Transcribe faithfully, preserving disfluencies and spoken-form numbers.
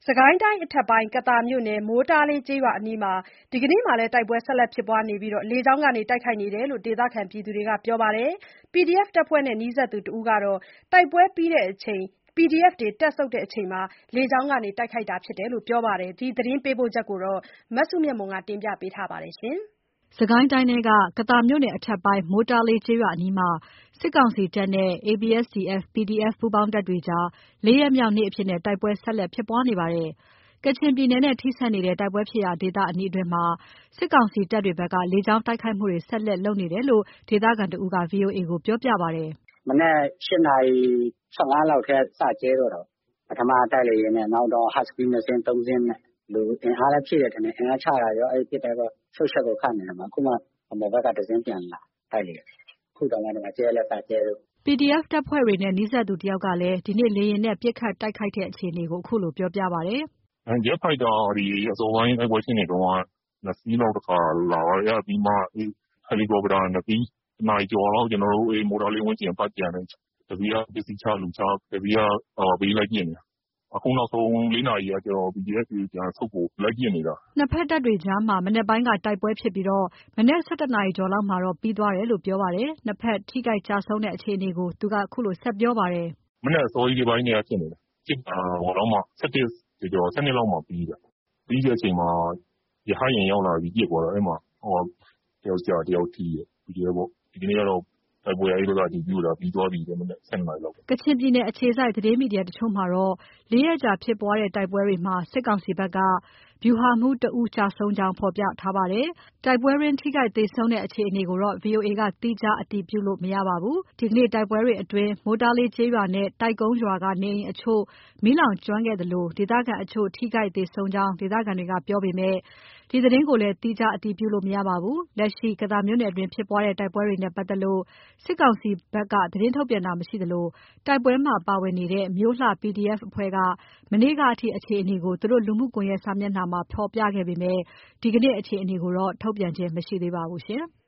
စစ်ကိုင်းတိုင်းအထက်ပိုင်းကသာမြို့နယ်မိုးတားလေးကျေးရွာအနီးမှာဒီကနေ့မှလည်းတိုက်ပွဲဆက်လက်ဖြစ်ပွားနေပြီးလေကြောင်းကနေတိုက်ခိုက်နေတယ်လို့ဒေသခံတွေကပြောပါတယ်။ ပီဒီအက်ဖ် တပ်ဖွဲ့နဲ့နီးစပ်သူတဦးကတော့တိုက်ပွဲပြီးချိန် ပီဒီအက်ဖ် တွေတပ်ဆုတ်ချိန်လေကြောင်းကနေတိုက်ခိုက်တာဖြစ်တယ်လို့ပြောပါတယ်။ ဒီသတင်းပေးပို့ချက်ကိုမစုမြတ်မွန်ကတင်ပြပေးထားပါတယ်။စစ်ကိုင်းတိုင်းထဲက ကသာမြို့နယ်အထက်ပိုင်း မိုးတားလေးကျေးရွာအနီးမှာ စစ်ကောင်စီတပ်နဲ့ အေပီအက်ဖ် စီအက်ဖ် ပီဒီအက်ဖ် ပူးပေါင်းတပ်တွေကြား လေးရက်မြောက်နေ့အဖြစ်တိုက်ပွဲဆက်လက်ဖြစ်ပွားနေပါတယ်။ ကချင်ပြည်နယ်နဲ့ထိစပ်နေတဲ့တိုက်ပွဲဖြစ်ရာဒေသအနီးအတွင်းမှာ စစ်ကောင်စီတပ်တွေဘက်က လေကြောင်းတိုက်ခိုက်မှုတွေဆက်လက်လုပ်နေတယ်လို့ ဒေသခံတဦးက ဗွီအိုအေကိုပြောပြပါတယ်။ "မနက် ၈ နာရီ ၁၅ လောက်ထဲကစကြဲတော့တာ။ ပထမတိုက်လေယာဉ်နဲ့နောက်တော့ ဟတ်စကီး ၂ စင်း ၃ စင်းနဲ့အင်အားလည်းဖြည့်တယ်ထင်တယ်။ အင်အားချတာရော ပစ်တာရောရှုပ်ယှက်ကိုခတ်နေတာ။ အခုမှအပေါ်ဘက်ကတစင်းပြန်လာတိုက်လေယာဉ်။ အခုတောင်မှဒီမှာကြဲလည်းစကြဲလို့ " ပီဒီအက်ဖ် တပ်ဖွဲ့တွေနဲ့နီးစပ်သူတယောက်ကလည်း ဒီနေ့လေယာဉ်နဲ့ပစ်ခတ်တိုက်ခိုက်တဲ့အခြေအနေကိုခုလိုပြောပြပါတယ်။ "ဂျက်ဖိုက်တာတွေအစောပိုင်းတိုက်ပွဲဖြစ်နေတုန်းက ၂ စီးလောက်တခါလာပါတယ်။ အဲဒါပြီးမှဟယ်လီကော်ပတာ ၂ စီး တနာရီကျော်လောက်မိုးတားလေးဝန်းကျင်ပတ်ကျန်တယ်။ တစီးကပစ္စည်းချလူချတစီးကဘေးလိုက်ပစ်နေတာ။ အခုနောက်ဆုံး ၄ နာရီက ပီဒီအက်ဖ် တွေပြန်ဆုတ်ဖို့လိုက်ပစ်နေတာ။" နှစ်ဖက်တပ်တွေကြား မနက်ပိုင်းကတိုက်ပွဲဖြစ်ပြီး မနက် ၁၁ နာရီကျော်လောက်မှာပြီးသွားတယ်လို့ပြောပါတယ်။ နှစ်ဖက်ထိခိုက်ကျဆုံးတဲ့အခြေအနေကို သူကခုလိုဆက်ပြောပါတယ်။ "မနက်အစောကြီးပိုင်းကတည်းကဖြစ်နေတာ။ ဖြစ်တာ၁၁ ကျော်ကျော် ၁၂ လောက်မှာပြီးတာ။ ပြီးတဲ့အချိန်မှာရဟတ်ယာဉ်ရောက်လာပြီးပစ်သွားတာ။ အဲဒီမှာတယောက်ကျတယောက်ထိတယ်။ ပီဒီအက်ဖ်ပေါ့။ ဒီနေ့ကတော့တိုက်ပွဲကအဲဒီဘက်ကအတည်ပြုတာပြီးသွားပြီတဲ့မနက် ၁၂ နာရီလောက် " ကချင်ပြည်နယ်အခြေစိုက်သတင်းမီဒီယာတချို့မှာတော့ ၄ ရက်ကြာဖြစ်ပွားတဲ့တိုက်ပွဲတွေမှာ စစ်ကောင်စီဘက်က ဗျူဟာမှူးတဦးကျဆုံးကြောင်း ဖော်ပြထားပါတယ်။ တိုက်ပွဲတွင်းထိခိုက်သေဆုံးတဲ့အခြေအနေကိုတော့ ဗွီအိုအေက သီးခြားအတည်ပြုလို့မရပါဘူး။ ဒီနေ့တိုက်ပွဲတွေအတွင်း မိုးတားလေးကျေးရွာနဲ့ တိုက်ကုန်းရွာကနေအိမ်အချို့မီးလောင်ကျွမ်းခဲ့သလို ဒေသခံတချို့ ထိခိုက်သေဆုံးကြောင်း ဒေသခံတွေကပြောပေမဲ့ ဒီသတင်းကိုလည်း သီးခြားအတည်ပြုလို့မရပါဘူး။ လက်ရှိ ကသာမြို့နယ်အတွင်းဖြစ်ပွားတဲ့တိုက်ပွဲတွေနဲ့ပတ်သက်လို့ စစ်ကောင်စီဘက်က သတင်းထုတ်ပြန်တာမရှိသလို တိုက်ပွဲမှာပါဝင်နေတဲ့ မြို့လှ ပီဒီအက်ဖ် အဖွဲ့က မနေ့ကအထိအခြေအနေကို သူတို့လူမှုကွန်ရက်စာမျက်နှာမှာဖော်ပြခဲ့ပေမဲ့ ဒီကနေ့အခြေအနေကိုတော့ ထုတ်ပြန်ခြင်းမရှိသေးပါဘူး။